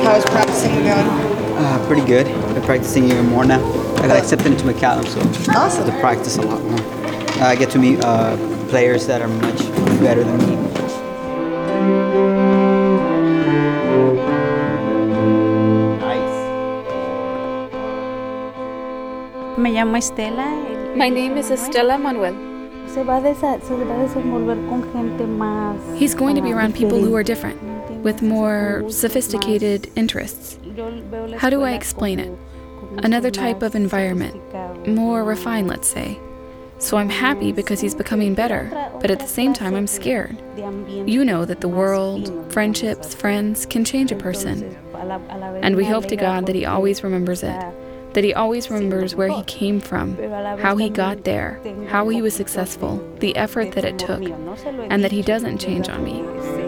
How's practicing going? Pretty good. I'm practicing even more now. I got accepted into McCallum, so Awesome. I have to practice a lot more. I get to meet players that are much better than me. Me llamo Estela. My name is Estela Manuel. Se va a desenvolver con gente más. He's going to be around people who are different, with more sophisticated interests. How do I explain it? Another type of environment, more refined, let's say. So I'm happy because he's becoming better, but at the same time I'm scared. You know that the world, friendships, friends can change a person. And we hope to God that he always remembers it. That he always remembers where he came from, how he got there, how he was successful, the effort that it took, and that he doesn't change on me.